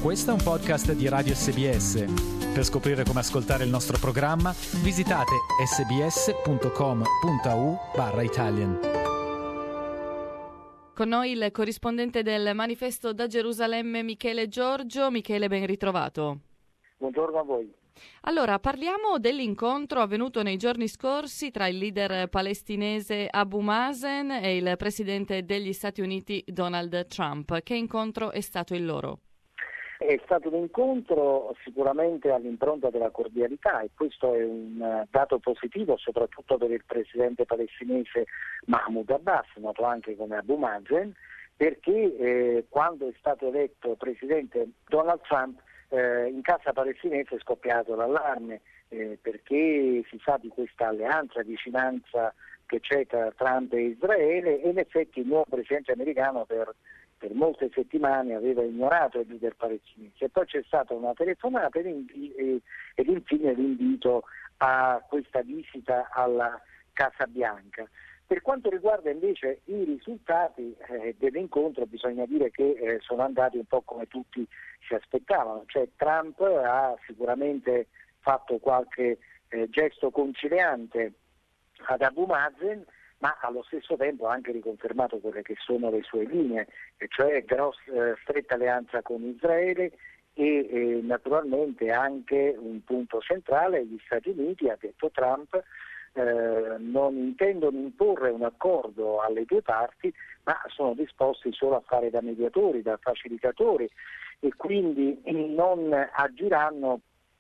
Questo è un podcast di Radio SBS. Per scoprire come ascoltare il nostro programma, visitate sbs.com.au/Italian. Con noi il corrispondente del Manifesto da Gerusalemme, Michele Giorgio. Michele, ben ritrovato. Buongiorno a voi. Allora, parliamo dell'incontro avvenuto nei giorni scorsi tra il leader palestinese Abu Mazen e il presidente degli Stati Uniti Donald Trump. Che incontro è stato il loro? È stato un incontro sicuramente all'impronta della cordialità, e questo è un dato positivo soprattutto per il presidente palestinese Mahmoud Abbas, noto anche come Abu Mazen, perché quando è stato eletto presidente Donald Trump in casa palestinese è scoppiato l'allarme, perché si sa di questa alleanza, vicinanza che c'è tra Trump e Israele, e in effetti il nuovo presidente americano per molte settimane aveva ignorato il leader palestinese, e poi c'è stata una telefonata ed infine l'invito a questa visita alla Casa Bianca. Per quanto riguarda invece i risultati dell'incontro, bisogna dire che sono andati un po' come tutti si aspettavano, cioè Trump ha sicuramente fatto qualche gesto conciliante ad Abu Mazen, ma allo stesso tempo ha anche riconfermato quelle che sono le sue linee, e cioè stretta alleanza con Israele e naturalmente anche un punto centrale: gli Stati Uniti, ha detto Trump, non intendono imporre un accordo alle due parti, ma sono disposti solo a fare da mediatori, da facilitatori, e quindi non agiranno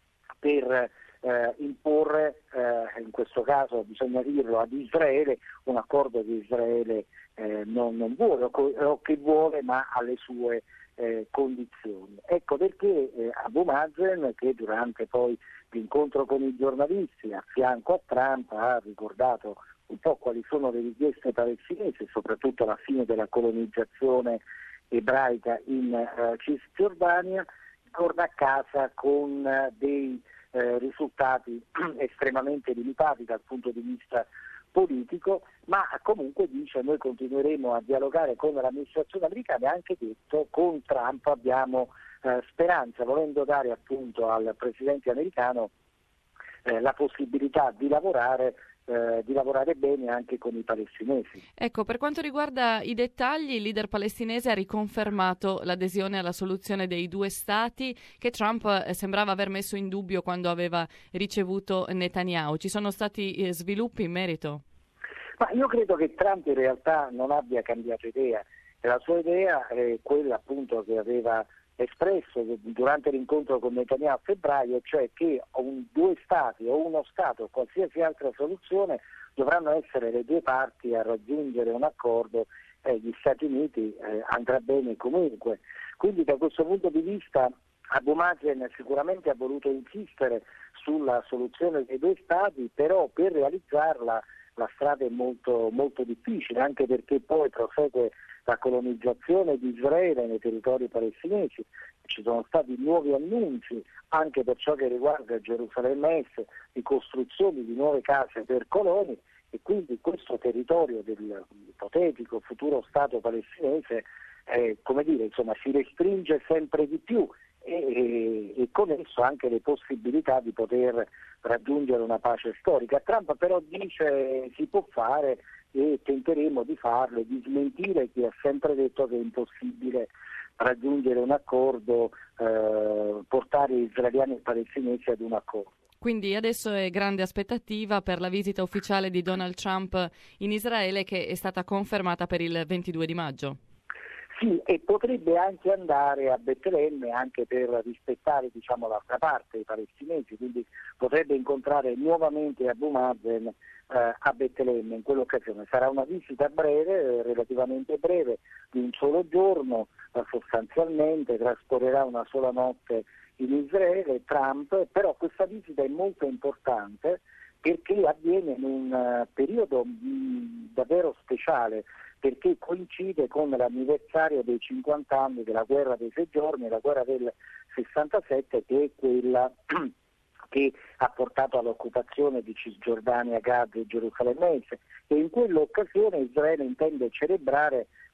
per imporre, in questo caso bisogna dirlo, ad Israele un accordo che Israele non vuole o che vuole, ma alle sue condizioni. Ecco perché Abu Mazen, che durante poi l'incontro con i giornalisti a fianco a Trump ha ricordato un po' quali sono le richieste palestinesi, soprattutto la fine della colonizzazione ebraica in Cisgiordania, torna a casa con dei risultati estremamente limitati dal punto di vista politico, ma comunque dice: noi continueremo a dialogare con l'amministrazione americana, e ha anche detto con Trump abbiamo speranza, volendo dare appunto al presidente americano la possibilità di lavorare bene anche con i palestinesi. Ecco, per quanto riguarda i dettagli, il leader palestinese ha riconfermato l'adesione alla soluzione dei due stati che Trump sembrava aver messo in dubbio quando aveva ricevuto Netanyahu. Ci sono stati sviluppi in merito? Ma io credo che Trump in realtà non abbia cambiato idea. La sua idea è quella appunto che aveva espresso durante l'incontro con Netanyahu a febbraio, cioè che due stati o uno stato o qualsiasi altra soluzione dovranno essere le due parti a raggiungere un accordo, gli Stati Uniti andrà bene comunque. Quindi da questo punto di vista Abu Mazen sicuramente ha voluto insistere sulla soluzione dei due stati, però per realizzarla la strada è molto, molto difficile, anche perché poi prosegue la colonizzazione di Israele nei territori palestinesi. Ci sono stati nuovi annunci anche per ciò che riguarda Gerusalemme Est, di costruzioni di nuove case per coloni, e quindi questo territorio dell'ipotetico futuro Stato palestinese si restringe sempre di più, e con esso anche le possibilità di poter raggiungere una pace storica. Trump però dice si può fare, e tenteremo di farlo e di smentire chi ha sempre detto che è impossibile raggiungere un accordo, portare gli israeliani e i palestinesi ad un accordo. Quindi adesso è grande aspettativa per la visita ufficiale di Donald Trump in Israele, che è stata confermata per il 22 di maggio. Sì, e potrebbe anche andare a Betlemme, anche per rispettare l'altra parte, i palestinesi, quindi potrebbe incontrare nuovamente Abu Mazen a Betlemme in quell'occasione. Sarà una visita breve, relativamente breve, di un solo giorno, sostanzialmente trasporrerà una sola notte in Israele Trump, però questa visita è molto importante perché avviene in un periodo davvero speciale, perché coincide con l'anniversario dei 50 anni della guerra dei 6 giorni, la guerra del 67, che è quella che ha portato all'occupazione di Cisgiordania, Gaza e Gerusalemme Est, e in quell'occasione Israele intende celebrare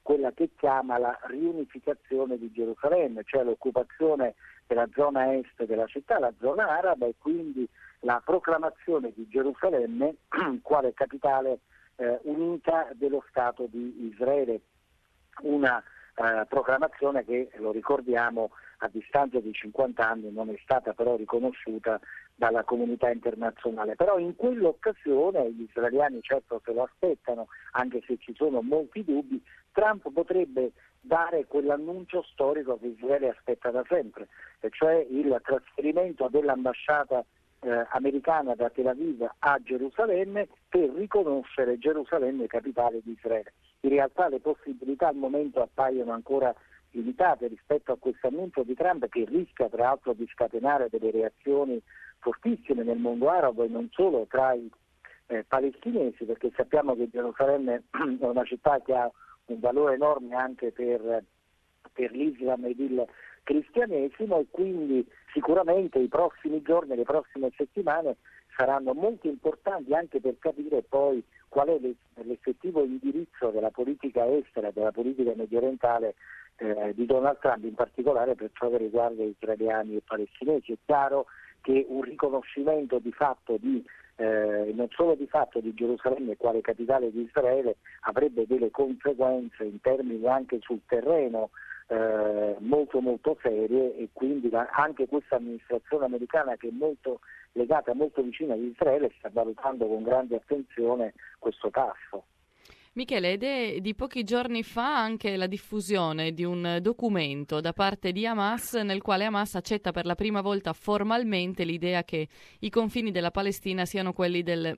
quella che chiama la riunificazione di Gerusalemme, cioè l'occupazione della zona est della città, la zona araba, e quindi la proclamazione di Gerusalemme quale capitale unita dello Stato di Israele. Una proclamazione che, lo ricordiamo, a distanza di 50 anni non è stata però riconosciuta dalla comunità internazionale. Però in quell'occasione, gli israeliani certo se lo aspettano, anche se ci sono molti dubbi, Trump potrebbe dare quell'annuncio storico che Israele aspetta da sempre, e cioè il trasferimento dell'ambasciata americana da Tel Aviv a Gerusalemme per riconoscere Gerusalemme capitale di Israele. In realtà le possibilità al momento appaiono ancora limitate rispetto a questo annuncio di Trump, che rischia tra l'altro di scatenare delle reazioni fortissime nel mondo arabo e non solo tra i palestinesi, perché sappiamo che Gerusalemme è una città che ha un valore enorme anche per l'Islam ed il cristianesimo, e quindi sicuramente i prossimi giorni, le prossime settimane saranno molto importanti anche per capire poi qual è l'effettivo indirizzo della politica estera, della politica mediorientale di Donald Trump, in particolare per ciò che riguarda israeliani e palestinesi. È chiaro che un riconoscimento di fatto non solo di fatto di Gerusalemme quale capitale di Israele avrebbe delle conseguenze in termini anche sul terreno molto molto serie, e quindi anche questa amministrazione americana, che è molto legata, molto vicina ad Israele, sta valutando con grande attenzione questo passo. Michele, ed è di pochi giorni fa anche la diffusione di un documento da parte di Hamas, nel quale Hamas accetta per la prima volta formalmente l'idea che i confini della Palestina siano quelli del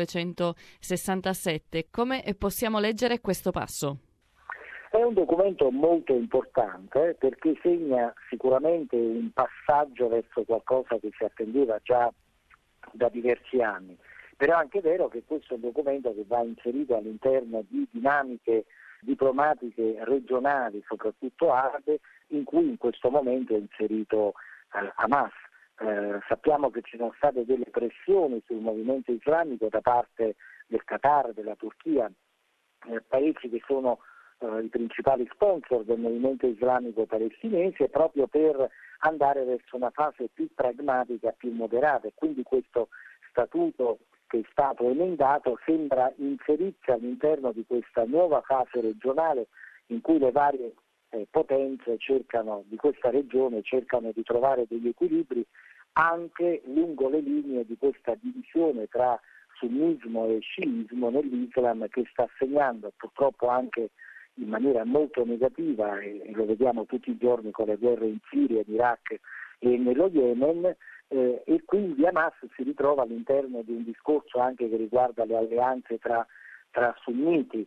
1967. Come possiamo leggere questo passo? È un documento molto importante perché segna sicuramente un passaggio verso qualcosa che si attendeva già da diversi anni. Però è anche vero che questo è un documento che va inserito all'interno di dinamiche diplomatiche regionali, soprattutto arabe, in cui in questo momento è inserito Hamas. Sappiamo che ci sono state delle pressioni sul movimento islamico da parte del Qatar, della Turchia, paesi che sono i principali sponsor del movimento islamico palestinese, proprio per andare verso una fase più pragmatica, più moderata, e quindi questo statuto che è stato emendato sembra inserirsi all'interno di questa nuova fase regionale in cui le varie potenze di questa regione cercano di trovare degli equilibri anche lungo le linee di questa divisione tra sunnismo e sciismo nell'Islam, che sta segnando purtroppo anche in maniera molto negativa, e lo vediamo tutti i giorni con le guerre in Siria, in Iraq e nello Yemen, e quindi Hamas si ritrova all'interno di un discorso anche che riguarda le alleanze tra sunniti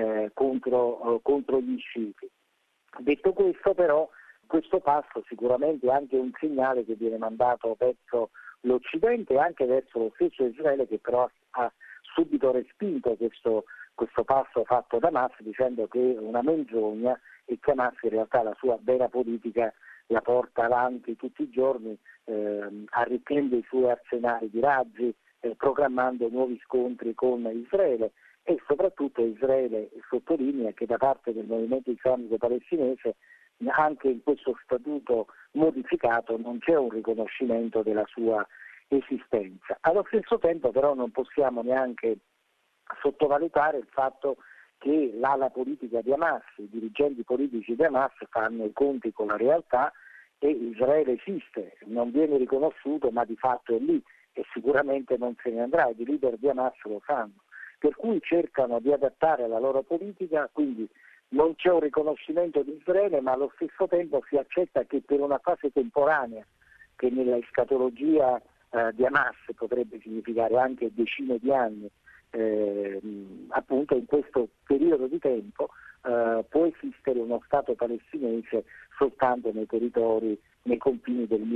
contro gli sciiti. Detto questo, però, questo passo sicuramente è anche un segnale che viene mandato verso l'Occidente e anche verso lo stesso Israele, che però ha subito respinto questo passo fatto da Hamas, dicendo che è una menzogna e che Hamas in realtà la sua vera politica la porta avanti tutti i giorni, arricchendo i suoi arsenali di razzi, programmando nuovi scontri con Israele, e soprattutto Israele sottolinea che da parte del movimento islamico palestinese anche in questo statuto modificato non c'è un riconoscimento della sua esistenza. Allo stesso tempo però non possiamo neanche sottovalutare il fatto che l'ala politica di Hamas, i dirigenti politici di Hamas fanno i conti con la realtà, e Israele esiste, non viene riconosciuto ma di fatto è lì e sicuramente non se ne andrà, e i leader di Hamas lo sanno, per cui cercano di adattare la loro politica, quindi non c'è un riconoscimento di Israele, ma allo stesso tempo si accetta che per una fase temporanea, che nella escatologia di Hamas potrebbe significare anche decine di anni, appunto in questo periodo di tempo può esistere uno Stato palestinese soltanto nei confini del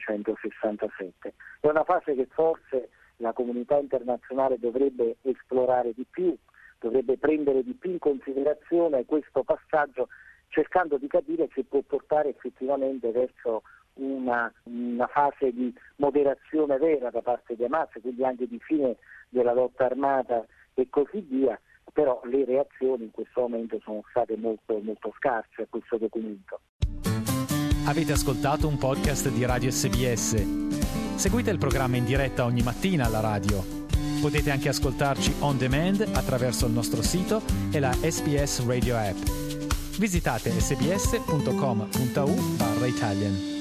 1967. È una fase che forse la comunità internazionale dovrebbe esplorare di più, dovrebbe prendere di più in considerazione questo passaggio, cercando di capire se può portare effettivamente verso una fase di moderazione vera da parte di Hamas, quindi anche di fine della lotta armata e così via, però le reazioni in questo momento sono state molto, molto scarse a questo documento. Avete ascoltato un podcast di Radio SBS. Seguite il programma in diretta ogni mattina alla radio. Potete anche ascoltarci on demand attraverso il nostro sito e la SBS Radio app. Visitate sbs.com.au/Italian.